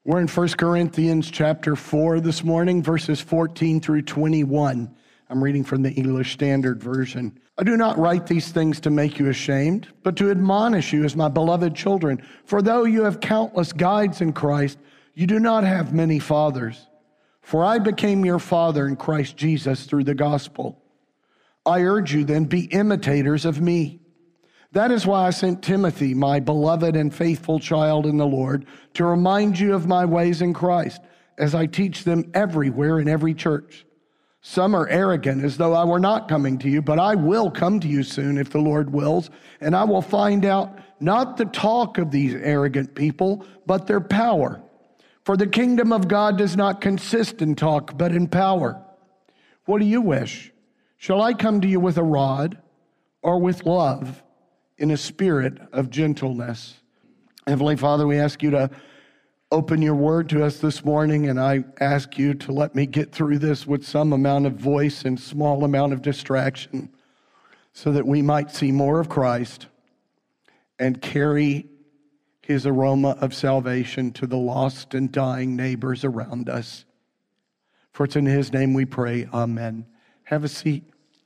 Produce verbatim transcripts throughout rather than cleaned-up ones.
We're in First Corinthians chapter four this morning, verses fourteen through twenty-one. I'm reading from the English Standard Version. I do not write these things to make you ashamed, but to admonish you as my beloved children. For though you have countless guides in Christ, you do not have many fathers. For I became your father in Christ Jesus through the gospel. I urge you then, be imitators of me. That is why I sent Timothy, my beloved and faithful child in the Lord, to remind you of my ways in Christ, as I teach them everywhere in every church. Some are arrogant, as though I were not coming to you, but I will come to you soon, if the Lord wills, and I will find out not the talk of these arrogant people, but their power. For the kingdom of God does not consist in talk, but in power. What do you wish? Shall I come to you with a rod, or with love, in a spirit of gentleness? Heavenly Father, we ask you to open your word to us this morning, and I ask you to let me get through this with some amount of voice and small amount of distraction, so that we might see more of Christ and carry his aroma of salvation to the lost and dying neighbors around us. For it's in his name we pray, amen. Have a seat.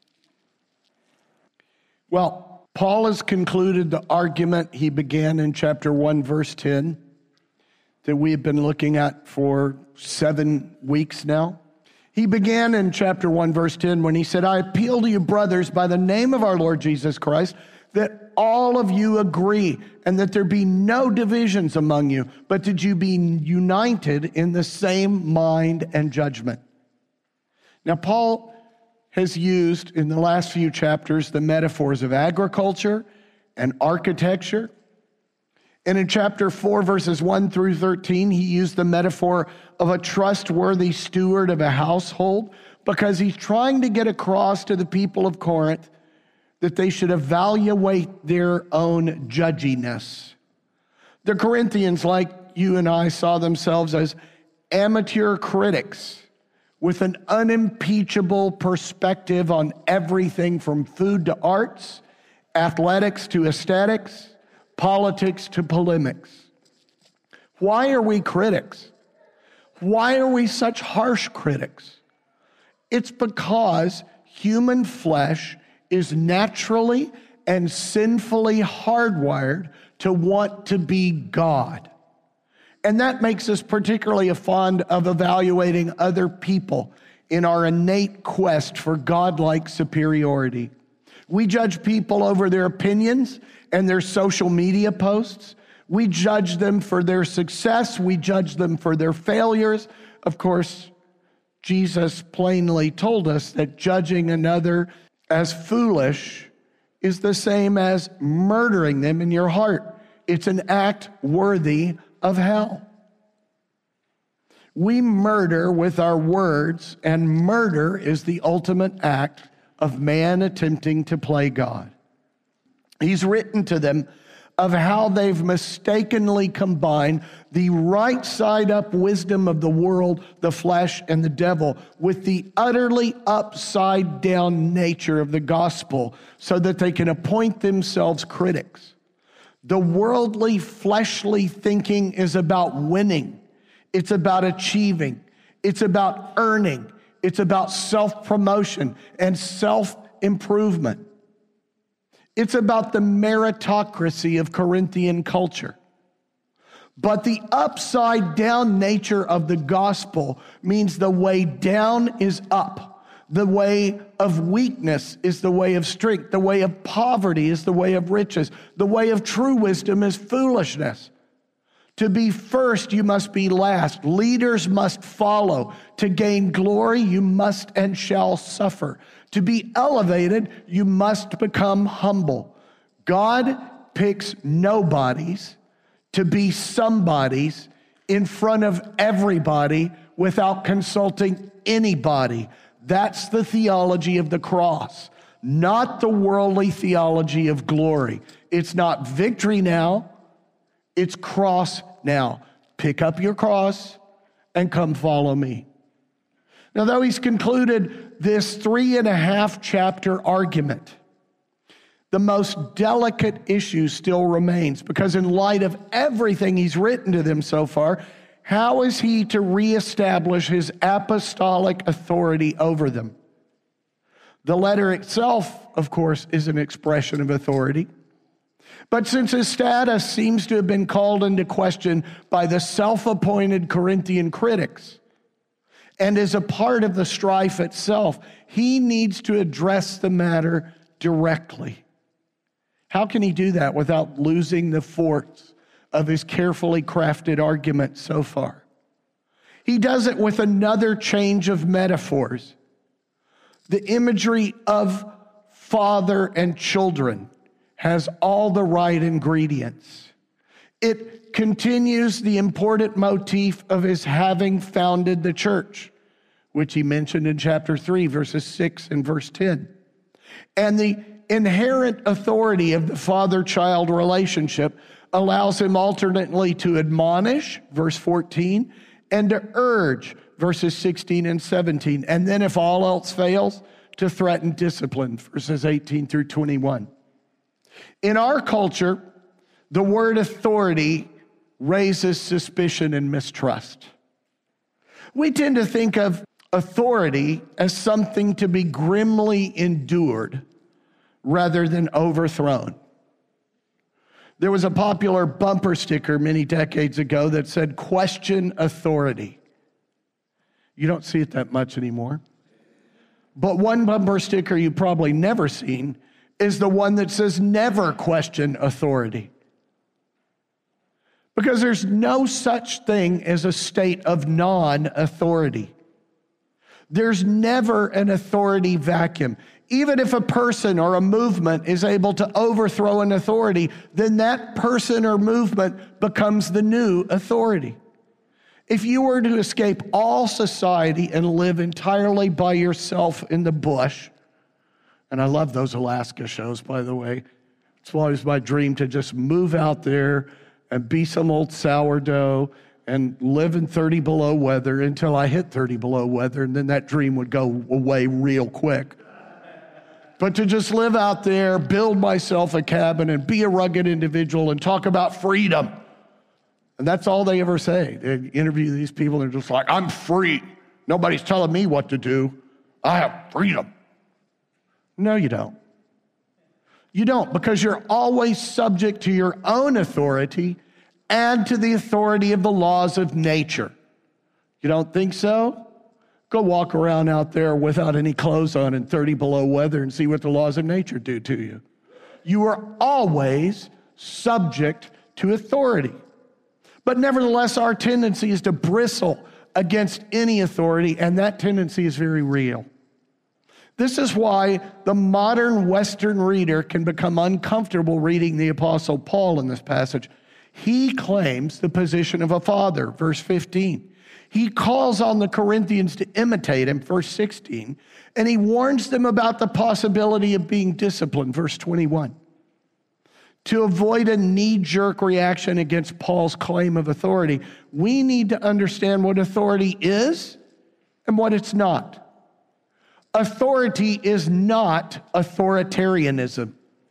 Well, Paul has concluded the argument he began in chapter one, verse ten, that we have been looking at for seven weeks now. He began in chapter one, verse ten, when he said, I appeal to you, brothers, by the name of our Lord Jesus Christ, that all of you agree, and that there be no divisions among you, but that you be united in the same mind and judgment. Now, Paul has used in the last few chapters the metaphors of agriculture and architecture. And in chapter four, verses one through thirteen, he used the metaphor of a trustworthy steward of a household, because he's trying to get across to the people of Corinth that they should evaluate their own judginess. The Corinthians, like you and I, saw themselves as amateur critics with an unimpeachable perspective on everything from food to arts, athletics to aesthetics, politics to polemics. Why are we critics? Why are we such harsh critics? It's because human flesh is naturally and sinfully hardwired to want to be God. And that makes us particularly fond of evaluating other people in our innate quest for godlike superiority. We judge people over their opinions and their social media posts. We judge them for their success. We judge them for their failures. Of course, Jesus plainly told us that judging another as foolish is the same as murdering them in your heart. It's an act worthy of hell. We murder with our words, and murder is the ultimate act of man attempting to play God. He's written to them of how they've mistakenly combined the right side up wisdom of the world, the flesh, and the devil with the utterly upside down nature of the gospel, so that they can appoint themselves critics. The worldly, fleshly thinking is about winning. It's about achieving. It's about earning. It's about self-promotion and self-improvement. It's about the meritocracy of Corinthian culture. But the upside down nature of the gospel means the way down is up. The way of weakness is the way of strength. The way of poverty is the way of riches. The way of true wisdom is foolishness. To be first, you must be last. Leaders must follow. To gain glory, you must and shall suffer. To be elevated, you must become humble. God picks nobodies to be somebodies in front of everybody without consulting anybody. That's the theology of the cross, not the worldly theology of glory. It's not victory now, it's cross now. Pick up your cross and come follow me. Now, though he's concluded this three and a half chapter argument, the most delicate issue still remains, because in light of everything he's written to them so far, how is he to reestablish his apostolic authority over them? The letter itself, of course, is an expression of authority. But since his status seems to have been called into question by the self-appointed Corinthian critics and is a part of the strife itself, he needs to address the matter directly. How can he do that without losing the force of his carefully crafted argument so far? He does it with another change of metaphors. The imagery of father and children has all the right ingredients. It continues the important motif of his having founded the church, which he mentioned in chapter three, verses six and verse ten. And the inherent authority of the father-child relationship allows him alternately to admonish, verse fourteen, and to urge, verses sixteen and seventeen. And then if all else fails, to threaten discipline, verses eighteen through twenty-one. In our culture, the word authority raises suspicion and mistrust. We tend to think of authority as something to be grimly endured rather than overthrown. There was a popular bumper sticker many decades ago that said, "Question authority." You don't see it that much anymore. But one bumper sticker you've probably never seen is the one that says, "Never question authority." Because there's no such thing as a state of non-authority. There's never an authority vacuum. Even if a person or a movement is able to overthrow an authority, then that person or movement becomes the new authority. If you were to escape all society and live entirely by yourself in the bush, and I love those Alaska shows, by the way. It's always my dream to just move out there and be some old sourdough and live in thirty below weather until I hit thirty below weather, and then that dream would go away real quick. But to just live out there, build myself a cabin, and be a rugged individual and talk about freedom. And that's all they ever say. They interview these people, and they're just like, "I'm free. Nobody's telling me what to do. I have freedom." No, you don't. You don't, because you're always subject to your own authority and to the authority of the laws of nature. You don't think so? Go walk around out there without any clothes on in thirty below weather and see what the laws of nature do to you. You are always subject to authority. But nevertheless, our tendency is to bristle against any authority, and that tendency is very real. This is why the modern Western reader can become uncomfortable reading the Apostle Paul in this passage. He claims the position of a father, verse fifteen. He calls on the Corinthians to imitate him, verse sixteen, and he warns them about the possibility of being disciplined, verse twenty-one. To avoid a knee-jerk reaction against Paul's claim of authority, we need to understand what authority is and what it's not. Authority is not authoritarianism.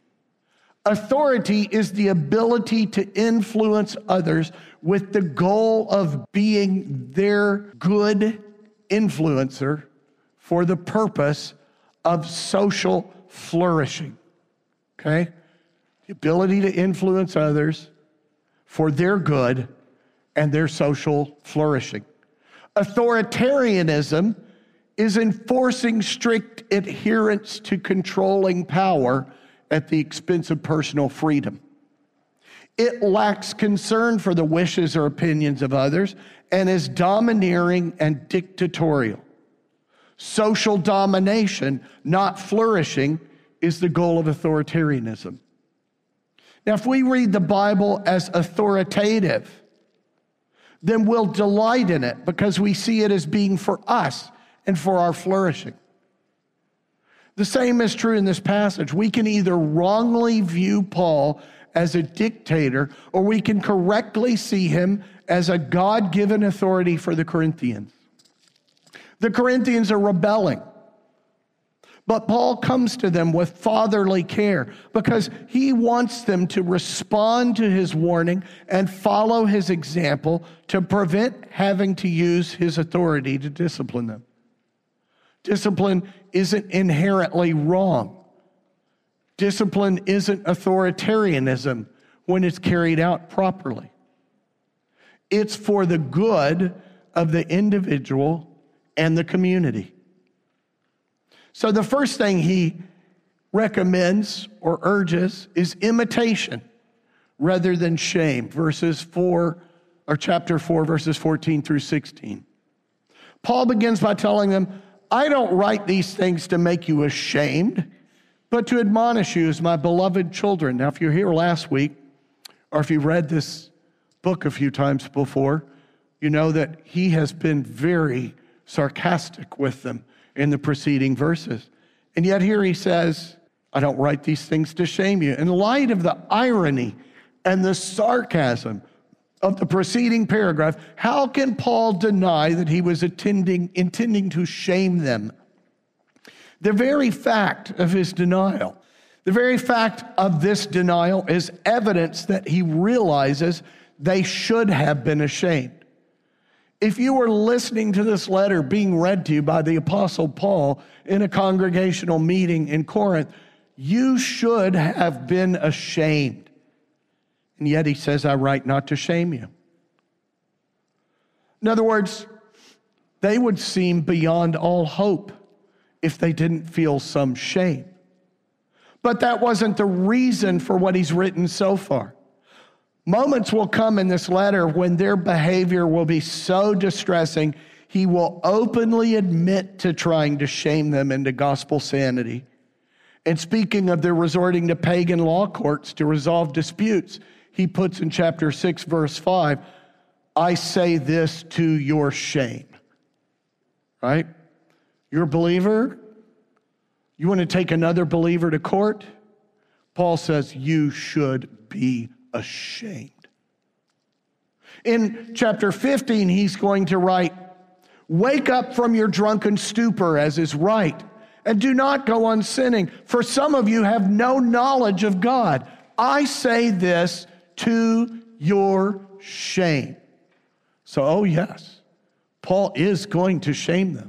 Authority is the ability to influence others with the goal of being their good influencer for the purpose of social flourishing. Okay? The ability to influence others for their good and their social flourishing. Authoritarianism is enforcing strict adherence to controlling power at the expense of personal freedom. It lacks concern for the wishes or opinions of others and is domineering and dictatorial. Social domination, not flourishing, is the goal of authoritarianism. Now, if we read the Bible as authoritative, then we'll delight in it because we see it as being for us and for our flourishing. The same is true in this passage. We can either wrongly view Paul as a dictator, or we can correctly see him as a God-given authority for the Corinthians. The Corinthians are rebelling. But Paul comes to them with fatherly care because he wants them to respond to his warning and follow his example to prevent having to use his authority to discipline them. Discipline isn't inherently wrong. Discipline isn't authoritarianism when it's carried out properly. It's for the good of the individual and the community. So the first thing he recommends or urges is imitation rather than shame. Verses four, or chapter four, verses fourteen through sixteen. Paul begins by telling them, I don't write these things to make you ashamed, but to admonish you as my beloved children. Now, if you're here last week, or if you read this book a few times before, you know that he has been very sarcastic with them in the preceding verses. And yet here he says, I don't write these things to shame you. In light of the irony and the sarcasm of the preceding paragraph, how can Paul deny that he was attending, intending to shame them? The very fact of his denial, the very fact of this denial is evidence that he realizes they should have been ashamed. If you were listening to this letter being read to you by the Apostle Paul in a congregational meeting in Corinth, you should have been ashamed. And yet he says, I write not to shame you. In other words, they would seem beyond all hope if they didn't feel some shame. But that wasn't the reason for what he's written so far. Moments will come in this letter when their behavior will be so distressing, he will openly admit to trying to shame them into gospel sanity. And speaking of their resorting to pagan law courts to resolve disputes, he puts in chapter six, verse five, I say this to your shame. Right? You're a believer? You want to take another believer to court? Paul says you should be ashamed. In chapter fifteen, he's going to write, wake up from your drunken stupor as is right, and do not go on sinning, for some of you have no knowledge of God. I say this to your shame. So, oh yes, Paul is going to shame them,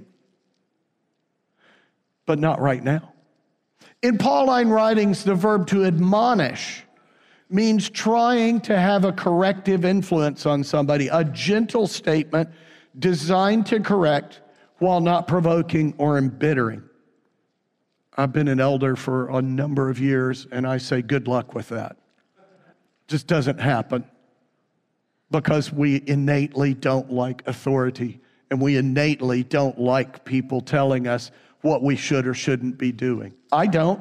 but not right now. In Pauline writings, the verb to admonish means trying to have a corrective influence on somebody, a gentle statement designed to correct while not provoking or embittering. I've been an elder for a number of years, and I say good luck with that. Just doesn't happen because we innately don't like authority, and we innately don't like people telling us what we should or shouldn't be doing. I don't.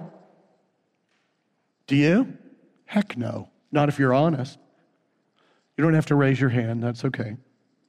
Do you? Heck no. Not if you're honest. You don't have to raise your hand. That's okay.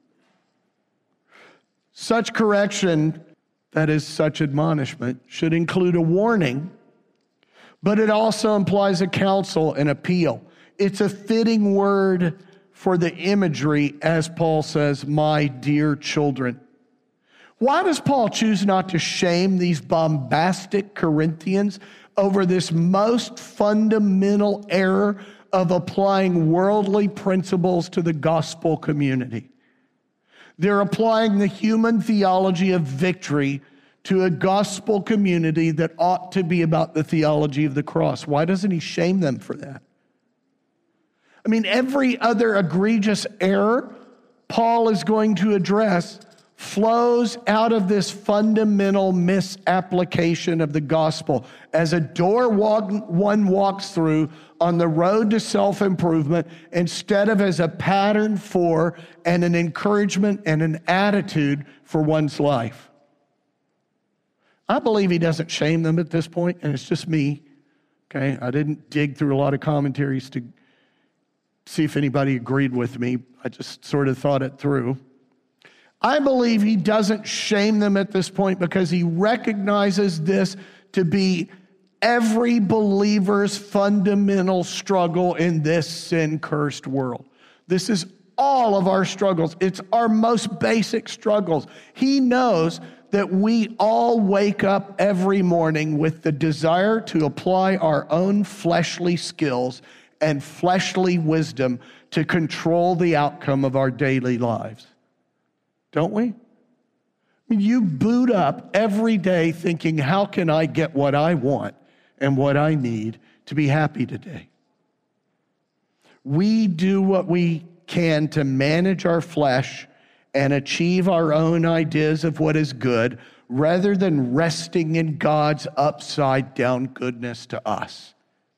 Such correction, that is such admonishment, should include a warning, but it also implies a counsel and appeal. It's a fitting word for the imagery, as Paul says, my dear children. Why does Paul choose not to shame these bombastic Corinthians over this most fundamental error of applying worldly principles to the gospel community? They're applying the human theology of victory to a gospel community that ought to be about the theology of the cross. Why doesn't he shame them for that? I mean, every other egregious error Paul is going to address flows out of this fundamental misapplication of the gospel as a door walk, one walks through on the road to self-improvement instead of as a pattern for and an encouragement and an attitude for one's life. I believe he doesn't shame them at this point, and it's just me. Okay, I didn't dig through a lot of commentaries to see if anybody agreed with me. I just sort of thought it through. I believe he doesn't shame them at this point because he recognizes this to be every believer's fundamental struggle in this sin-cursed world. This is all of our struggles. It's our most basic struggles. He knows that we all wake up every morning with the desire to apply our own fleshly skills and fleshly wisdom to control the outcome of our daily lives. Don't we? I mean, you boot up every day thinking, how can I get what I want and what I need to be happy today? We do what we can to manage our flesh and achieve our own ideas of what is good, rather than resting in God's upside-down goodness to us.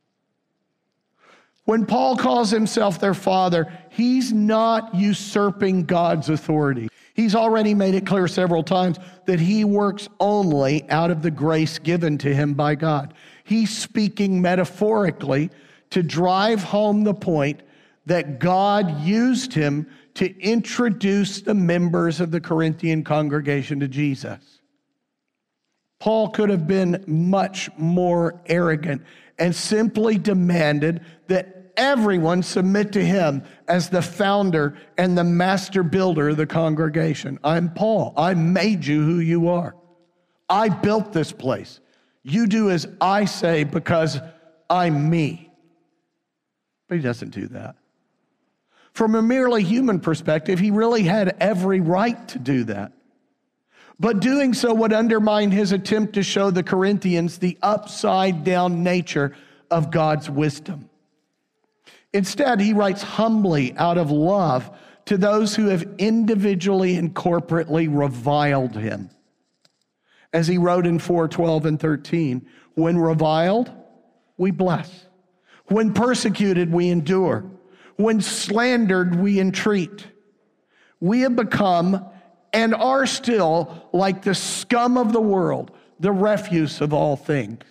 When Paul calls himself their father, he's not usurping God's authority. He's already made it clear several times that he works only out of the grace given to him by God. He's speaking metaphorically to drive home the point that God used him to introduce the members of the Corinthian congregation to Jesus. Paul could have been much more arrogant and simply demanded that everyone submit to him as the founder and the master builder of the congregation. I'm Paul. I made you who you are. I built this place. You do as I say because I'm me. But he doesn't do that. From a merely human perspective, he really had every right to do that. But doing so would undermine his attempt to show the Corinthians the upside-down nature of God's wisdom. Instead, he writes humbly out of love to those who have individually and corporately reviled him. As he wrote in four twelve and thirteen, when reviled, we bless. When persecuted, we endure. When slandered, we entreat. We have become and are still like the scum of the world, the refuse of all things.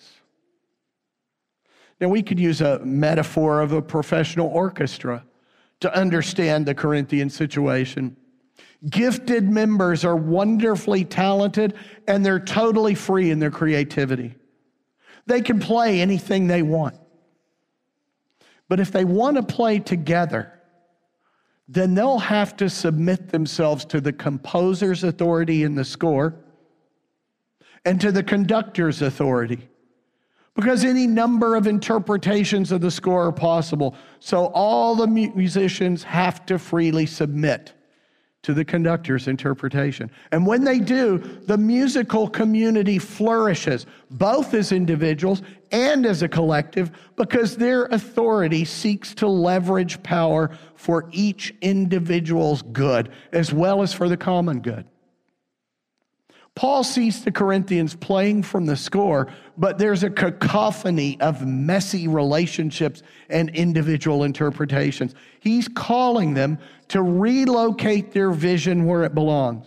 Now, we could use a metaphor of a professional orchestra to understand the Corinthian situation. Gifted members are wonderfully talented, and they're totally free in their creativity. They can play anything they want. But if they want to play together, then they'll have to submit themselves to the composer's authority in the score and to the conductor's authority, because any number of interpretations of the score are possible. So all the musicians have to freely submit to the conductor's interpretation. And when they do, the musical community flourishes, both as individuals and as a collective, because their authority seeks to leverage power for each individual's good, as well as for the common good. Paul sees the Corinthians playing from the score, but there's a cacophony of messy relationships and individual interpretations. He's calling them to relocate their vision where it belongs.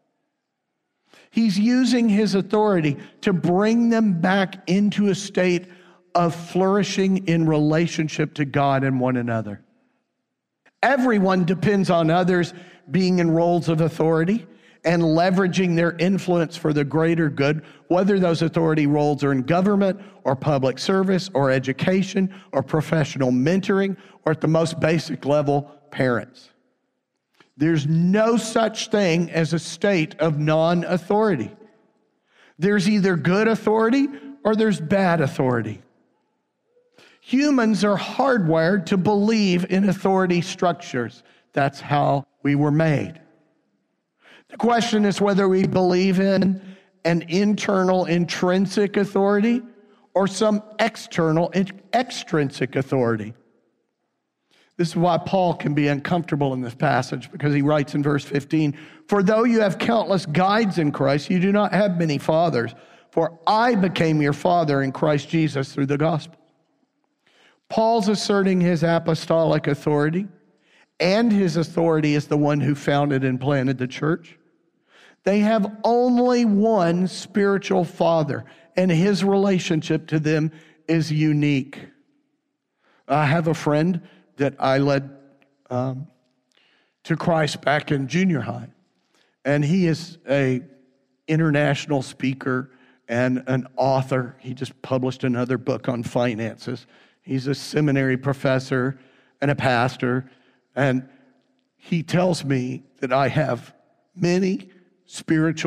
He's using his authority to bring them back into a state of flourishing in relationship to God and one another. Everyone depends on others being in roles of authority and leveraging their influence for the greater good, whether those authority roles are in government or public service or education or professional mentoring or at the most basic level, parents. There's no such thing as a state of non-authority. There's either good authority or there's bad authority. Humans are hardwired to believe in authority structures. That's how we were made. The question is whether we believe in an internal intrinsic authority or some external extrinsic authority. This is why Paul can be uncomfortable in this passage, because he writes in verse fifteen, "For though you have countless guides in Christ, you do not have many fathers. For I became your father in Christ Jesus through the gospel." Paul's asserting his apostolic authority and his authority as the one who founded and planted the church. They have only one spiritual father, and his relationship to them is unique. I have a friend that I led um, to Christ back in junior high, and he is a international speaker and an author. He just published another book on finances. He's a seminary professor and a pastor, and he tells me that I have many spiritual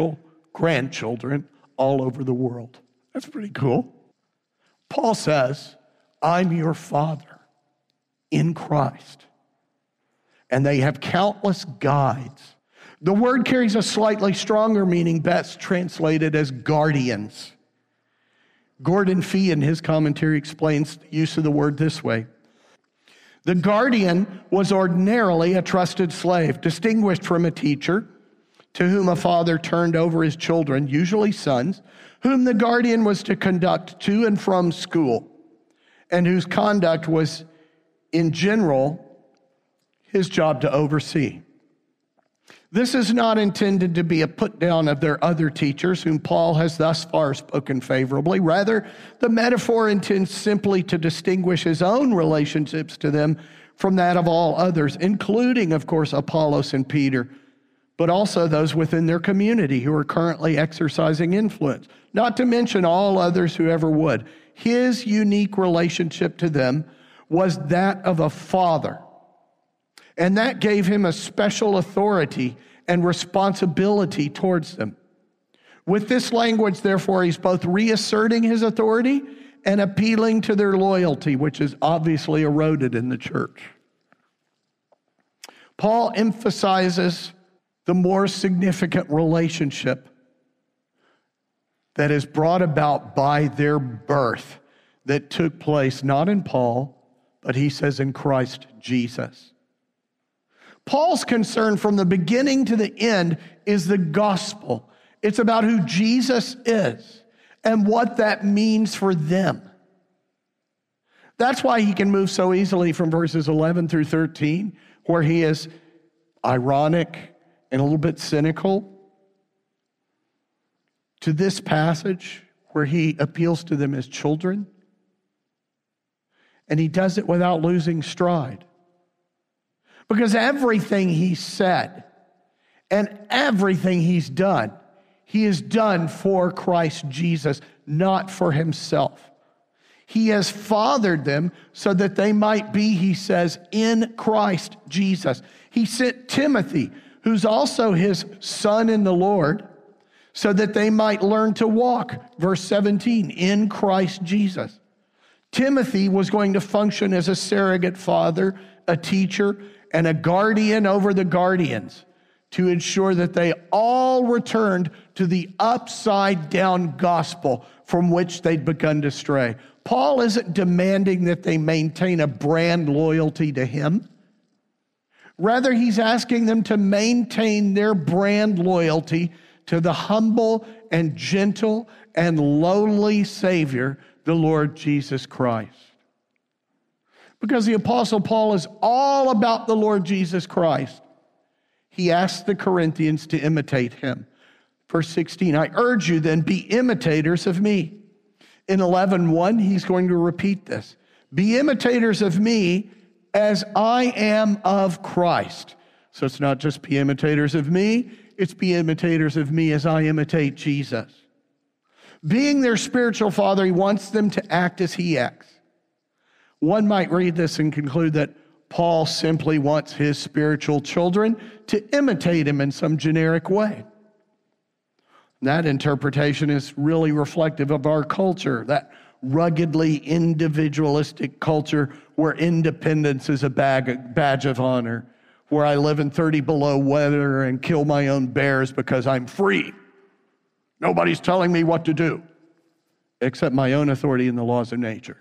grandchildren all over the world. That's pretty cool. Paul says, I'm your father in Christ. And they have countless guides. The word carries a slightly stronger meaning, best translated as guardians. Gordon Fee, in his commentary, explains the use of the word this way. The guardian was ordinarily a trusted slave, distinguished from a teacher, to whom a father turned over his children, usually sons, whom the guardian was to conduct to and from school, and whose conduct was, in general, his job to oversee. This is not intended to be a put down of their other teachers, whom Paul has thus far spoken favorably. Rather, the metaphor intends simply to distinguish his own relationships to them from that of all others, including, of course, Apollos and Peter, but also those within their community who are currently exercising influence, not to mention all others who ever would. His unique relationship to them was that of a father. And that gave him a special authority and responsibility towards them. With this language, therefore, he's both reasserting his authority and appealing to their loyalty, which is obviously eroded in the church. Paul emphasizes the more significant relationship that is brought about by their birth that took place not in Paul, but he says in Christ Jesus. Paul's concern from the beginning to the end is the gospel. It's about who Jesus is and what that means for them. That's why he can move so easily from verses eleven through thirteen, where he is ironic and a little bit cynical, to this passage where he appeals to them as children. And he does it without losing stride. Because everything he said and everything he's done, he has done for Christ Jesus, not for himself. He has fathered them so that they might be, he says, in Christ Jesus. He sent Timothy, who's also his son in the Lord, so that they might learn to walk, verse seventeen, in Christ Jesus. Timothy was going to function as a surrogate father, a teacher, and a guardian over the guardians to ensure that they all returned to the upside-down gospel from which they'd begun to stray. Paul isn't demanding that they maintain a brand loyalty to him. Rather, he's asking them to maintain their brand loyalty to the humble and gentle and lowly Savior, the Lord Jesus Christ. Because the Apostle Paul is all about the Lord Jesus Christ, he asks the Corinthians to imitate him. Verse sixteen, I urge you then, be imitators of me. In eleven one, he's going to repeat this. Be imitators of me as I am of Christ. So it's not just be imitators of me, it's be imitators of me as I imitate Jesus. Being their spiritual father, he wants them to act as he acts. One might read this and conclude that Paul simply wants his spiritual children to imitate him in some generic way. That interpretation is really reflective of our culture, that ruggedly individualistic culture where independence is a bag, badge of honor, where I live in thirty below weather and kill my own bears because I'm free. Nobody's telling me what to do, except my own authority and the laws of nature.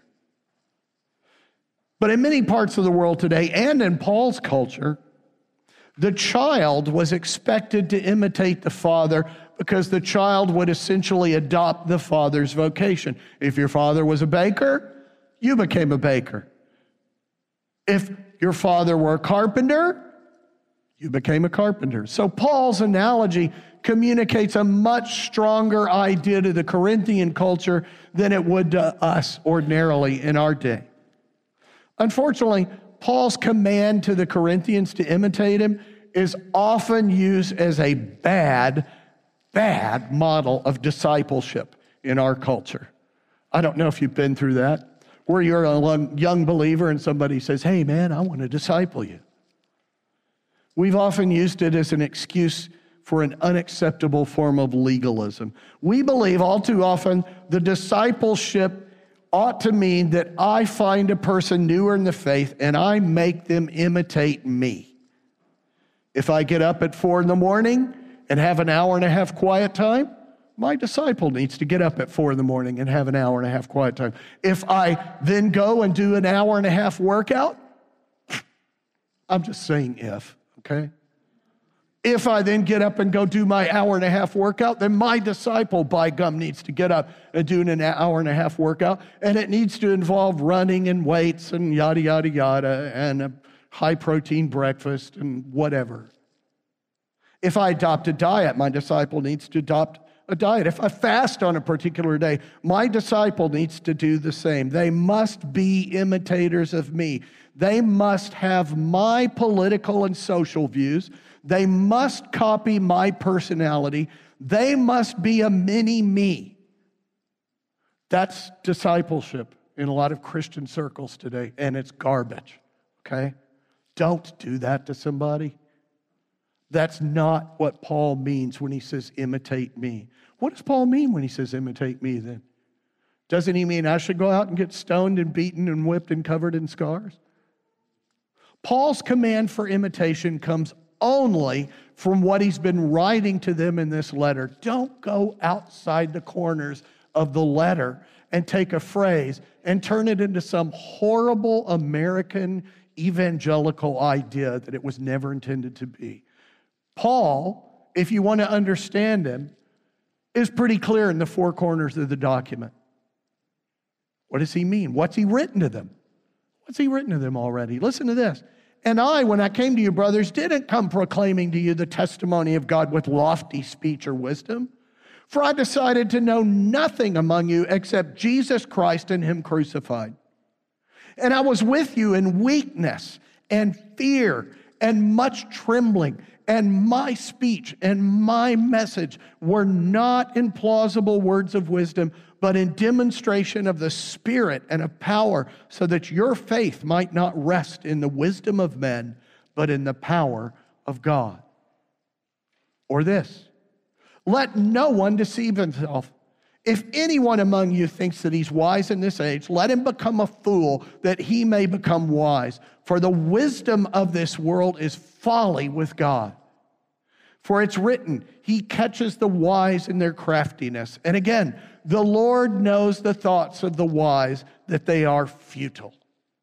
But in many parts of the world today, and in Paul's culture, the child was expected to imitate the father because the child would essentially adopt the father's vocation. If your father was a baker, you became a baker. If your father were a carpenter, you became a carpenter. So Paul's analogy communicates a much stronger idea to the Corinthian culture than it would to us ordinarily in our day. Unfortunately, Paul's command to the Corinthians to imitate him is often used as a bad, bad model of discipleship in our culture. I don't know if you've been through that, where you're a young believer and somebody says, hey man, I want to disciple you. We've often used it as an excuse for an unacceptable form of legalism. We believe all too often the discipleship ought to mean that I find a person newer in the faith and I make them imitate me. If I get up at four in the morning and have an hour and a half quiet time, my disciple needs to get up at four in the morning and have an hour and a half quiet time. If I then go and do an hour and a half workout, I'm just saying if, okay? If I then get up and go do my hour and a half workout, then my disciple, by gum, needs to get up and do an hour and a half workout, and it needs to involve running and weights and yada, yada, yada, and a high-protein breakfast and whatever. If I adopt a diet, my disciple needs to adopt a diet. If I fast on a particular day, my disciple needs to do the same. They must be imitators of me. They must have my political and social views. They must copy my personality. They must be a mini me. That's discipleship in a lot of Christian circles today, and it's garbage, okay? Don't do that to somebody. That's not what Paul means when he says, imitate me. What does Paul mean when he says, imitate me then? Doesn't he mean I should go out and get stoned and beaten and whipped and covered in scars? Paul's command for imitation comes only from what he's been writing to them in this letter. Don't go outside the corners of the letter and take a phrase and turn it into some horrible American evangelical idea that it was never intended to be. Paul, if you want to understand him, is pretty clear in the four corners of the document. What does he mean? What's he written to them? What's he written to them already? Listen to this. And I, when I came to you, brothers, didn't come proclaiming to you the testimony of God with lofty speech or wisdom. For I decided to know nothing among you except Jesus Christ and him crucified. And I was with you in weakness and fear and much trembling. And my speech and my message were not in plausible words of wisdom, but in demonstration of the Spirit and of power, so that your faith might not rest in the wisdom of men, but in the power of God. Or this, let no one deceive himself. If anyone among you thinks that he's wise in this age, let him become a fool that he may become wise. For the wisdom of this world is folly with God. For it's written, he catches the wise in their craftiness. And again, the Lord knows the thoughts of the wise, that they are futile.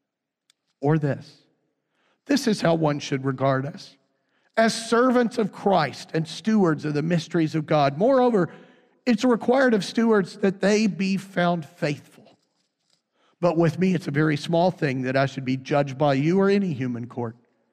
Or this, this is how one should regard us, as servants of Christ and stewards of the mysteries of God. Moreover, it's required of stewards that they be found faithful. But with me, it's a very small thing that I should be judged by you or any human court.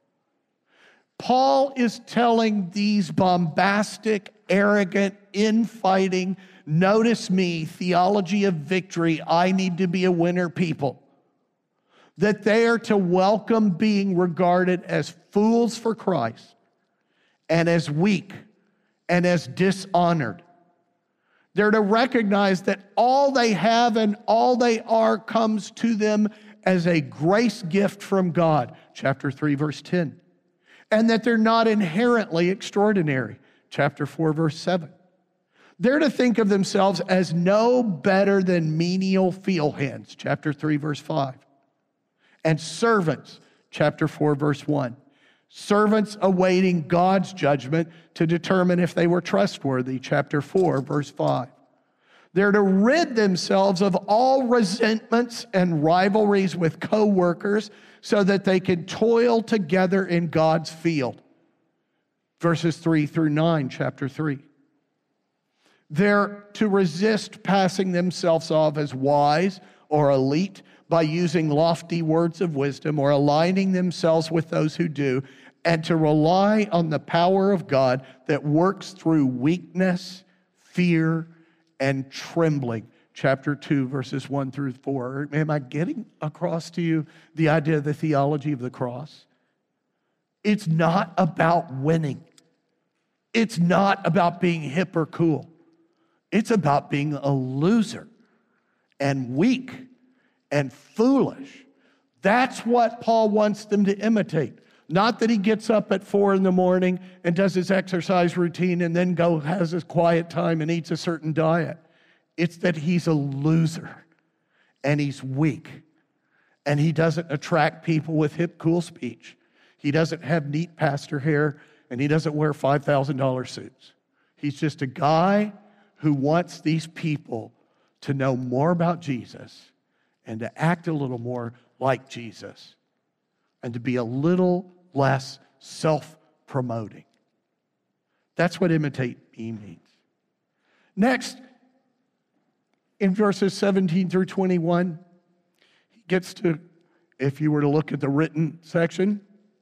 Paul is telling these bombastic, arrogant, infighting, notice me, theology of victory, I need to be a winner people, that they are to welcome being regarded as fools for Christ and as weak and as dishonored. They're to recognize that all they have and all they are comes to them as a grace gift from God, chapter three, verse ten. And that they're not inherently extraordinary, chapter four, verse seven. They're to think of themselves as no better than menial field hands, chapter three, verse five. And servants, chapter four, verse one. Servants awaiting God's judgment to determine if they were trustworthy, chapter four, verse five. They're to rid themselves of all resentments and rivalries with co-workers so that they can toil together in God's field. Verses three through nine, chapter three. They're to resist passing themselves off as wise or elite by using lofty words of wisdom or aligning themselves with those who do, and to rely on the power of God that works through weakness, fear, and trembling. Chapter two, verses one through four. Am I getting across to you the idea of the theology of the cross? It's not about winning. It's not about being hip or cool. It's about being a loser and weak and foolish. That's what Paul wants them to imitate. Not that he gets up at four in the morning and does his exercise routine and then go has his quiet time and eats a certain diet. It's that he's a loser and he's weak and he doesn't attract people with hip, cool speech. He doesn't have neat pastor hair and he doesn't wear five thousand dollars suits. He's just a guy who wants these people to know more about Jesus and to act a little more like Jesus and to be a little less self-promoting. That's what imitate me means. Next, in verses seventeen through twenty-one, he gets to, if you were to look at the written section,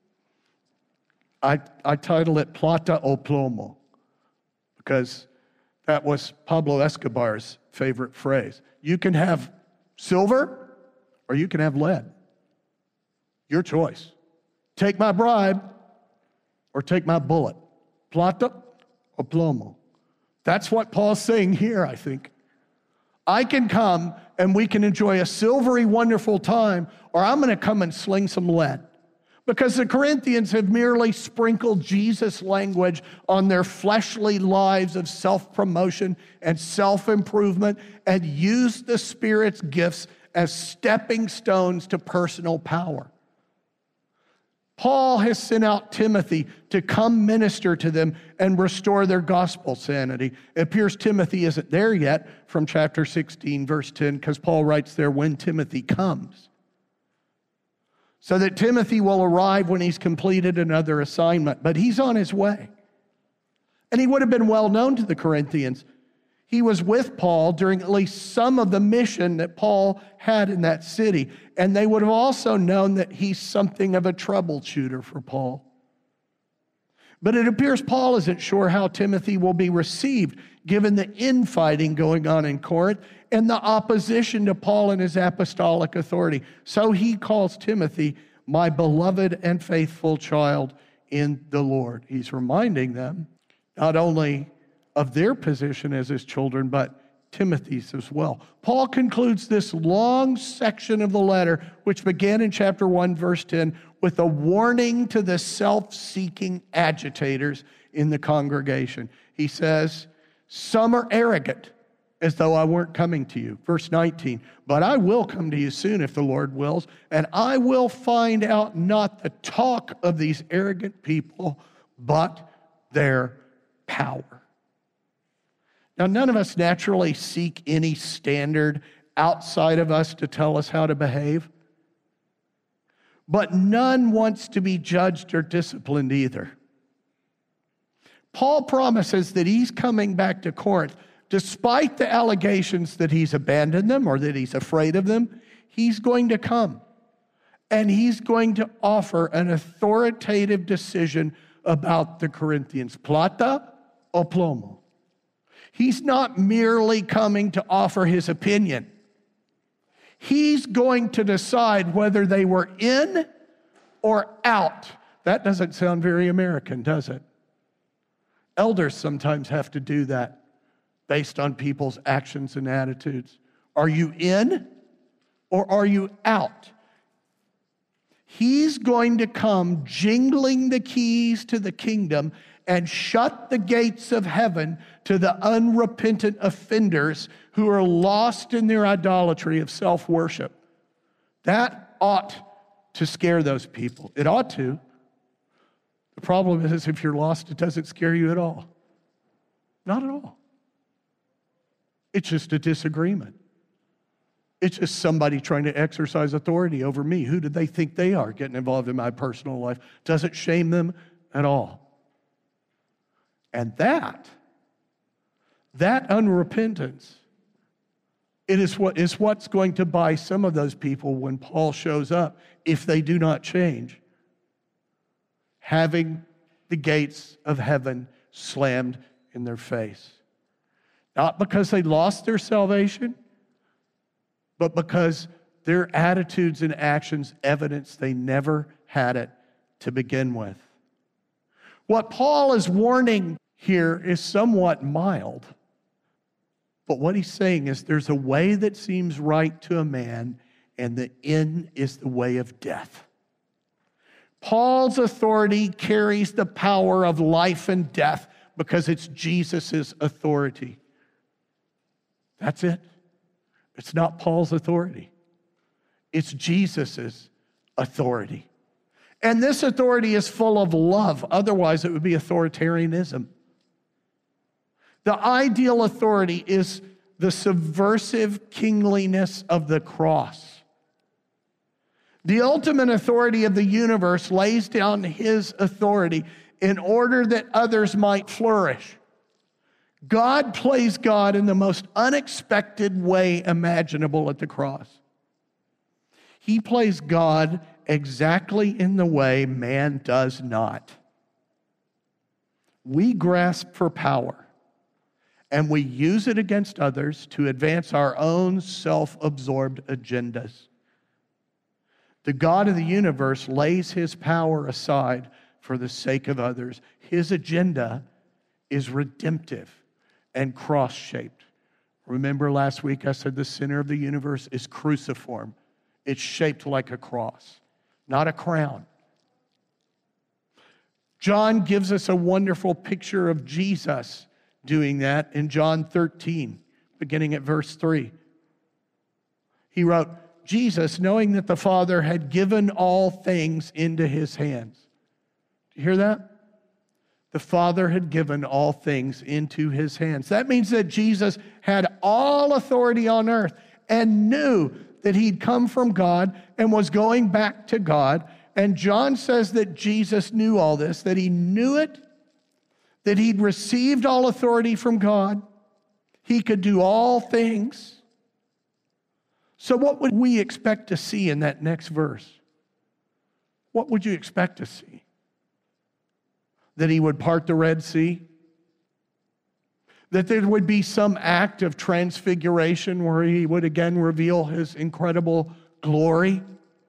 I, I title it Plata o Plomo, because that was Pablo Escobar's favorite phrase. You can have silver or you can have lead. Your choice. Take my bribe or take my bullet. Plata o plomo. That's what Paul's saying here, I think. I can come and we can enjoy a silvery, wonderful time, or I'm going to come and sling some lead. Because the Corinthians have merely sprinkled Jesus' language on their fleshly lives of self-promotion and self-improvement and used the Spirit's gifts as stepping stones to personal power. Paul has sent out Timothy to come minister to them and restore their gospel sanity. It appears Timothy isn't there yet from chapter sixteen, verse ten, because Paul writes there, when Timothy comes. So that Timothy will arrive when he's completed another assignment. But he's on his way. And he would have been well known to the Corinthians. He was with Paul during at least some of the mission that Paul had in that city. And they would have also known that he's something of a troubleshooter for Paul. But it appears Paul isn't sure how Timothy will be received, given the infighting going on in Corinth and the opposition to Paul and his apostolic authority. So he calls Timothy, my beloved and faithful child in the Lord. He's reminding them not only of their position as his children, but Timothy's as well. Paul concludes this long section of the letter, which began in chapter one, verse ten, with a warning to the self-seeking agitators in the congregation. He says, some are arrogant, as though I weren't coming to you. Verse nineteen, but I will come to you soon if the Lord wills, and I will find out not the talk of these arrogant people, but their power. Now, none of us naturally seek any standard outside of us to tell us how to behave, but none wants to be judged or disciplined either. Paul promises that he's coming back to Corinth. Despite the allegations that he's abandoned them or that he's afraid of them, he's going to come. And he's going to offer an authoritative decision about the Corinthians. Plata o plomo. He's not merely coming to offer his opinion. He's going to decide whether they were in or out. That doesn't sound very American, does it? Elders sometimes have to do that based on people's actions and attitudes. Are you in or are you out? He's going to come jingling the keys to the kingdom and shut the gates of heaven to the unrepentant offenders who are lost in their idolatry of self-worship. That ought to scare those people. It ought to. The problem is, if you're lost, it doesn't scare you at all. Not at all. It's just a disagreement. It's just somebody trying to exercise authority over me. Who do they think they are getting involved in my personal life? Doesn't shame them at all. And that, that unrepentance, it is what is what's going to buy some of those people when Paul shows up, if they do not change, having the gates of heaven slammed in their face. Not because they lost their salvation, but because their attitudes and actions evidence they never had it to begin with. What Paul is warning here is somewhat mild, but what he's saying is there's a way that seems right to a man, and the end is the way of death. Paul's authority carries the power of life and death because it's Jesus' authority. That's it. It's not Paul's authority. It's Jesus' authority. And this authority is full of love. Otherwise, it would be authoritarianism. The ideal authority is the subversive kingliness of the cross. The ultimate authority of the universe lays down his authority in order that others might flourish. God plays God in the most unexpected way imaginable at the cross. He plays God exactly in the way man does not. We grasp for power, and we use it against others to advance our own self-absorbed agendas. The God of the universe lays his power aside for the sake of others. His agenda is redemptive and cross-shaped. Remember last week I said the center of the universe is cruciform. It's shaped like a cross, not a crown. John gives us a wonderful picture of Jesus doing that in John thirteen, beginning at verse three. He wrote, Jesus, knowing that the Father had given all things into his hands. Do you hear that? The Father had given all things into his hands. That means that Jesus had all authority on earth and knew that he'd come from God and was going back to God. And John says that Jesus knew all this, that he knew it, that he'd received all authority from God. He could do all things. So what would we expect to see in that next verse? What would you expect to see? That he would part the Red Sea? That there would be some act of transfiguration where he would again reveal his incredible glory?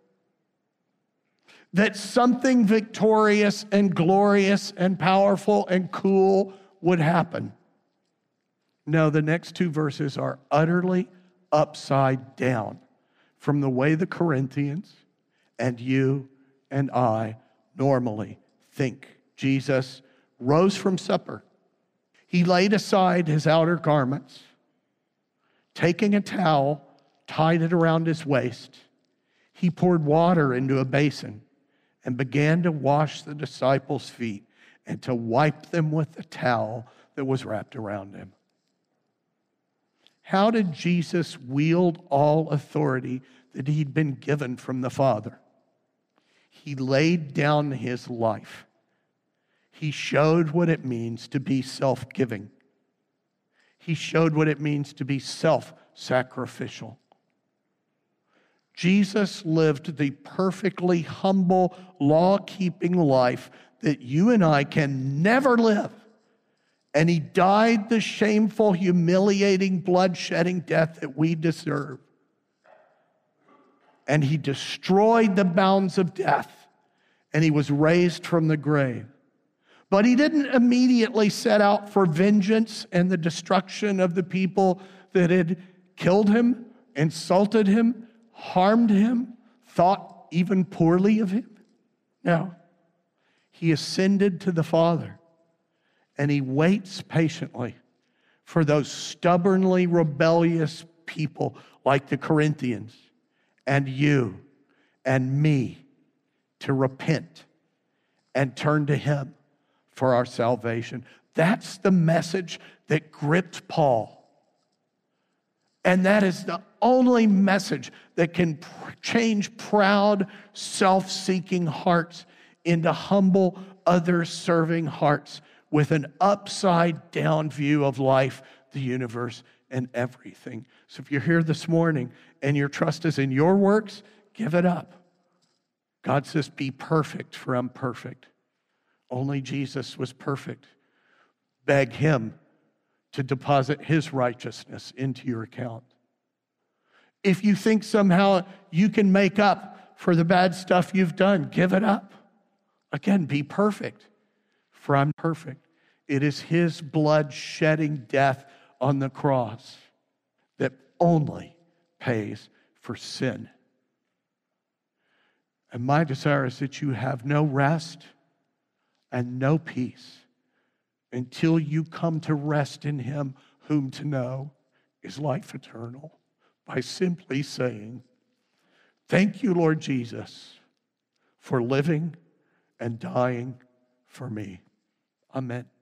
That something victorious and glorious and powerful and cool would happen? No, the next two verses are utterly upside down from the way the Corinthians and you and I normally think. Jesus rose from supper. He laid aside his outer garments, taking a towel, tied it around his waist. He poured water into a basin and began to wash the disciples' feet and to wipe them with the towel that was wrapped around him. How did Jesus wield all authority that he'd been given from the Father? He laid down his life. He showed what it means to be self-giving. He showed what it means to be self-sacrificial. Jesus lived the perfectly humble, law-keeping life that you and I can never live. And he died the shameful, humiliating, blood-shedding death that we deserve. And he destroyed the bounds of death, and he was raised from the grave. But he didn't immediately set out for vengeance and the destruction of the people that had killed him, insulted him, harmed him, thought even poorly of him. No, he ascended to the Father. And he waits patiently for those stubbornly rebellious people like the Corinthians and you and me to repent and turn to him for our salvation. That's the message that gripped Paul. And that is the only message that can pr- change proud, self-seeking hearts into humble, others-serving hearts with an upside-down view of life, the universe, and everything. So if you're here this morning and your trust is in your works, give it up. God says, be perfect, for I'm perfect. Only Jesus was perfect. Beg him to deposit his righteousness into your account. If you think somehow you can make up for the bad stuff you've done, give it up. Again, be perfect, for I'm perfect. It is his blood-shedding death on the cross that only pays for sin. And my desire is that you have no rest and no peace until you come to rest in him, whom to know is life eternal, by simply saying, thank you, Lord Jesus, for living and dying for me. Amen.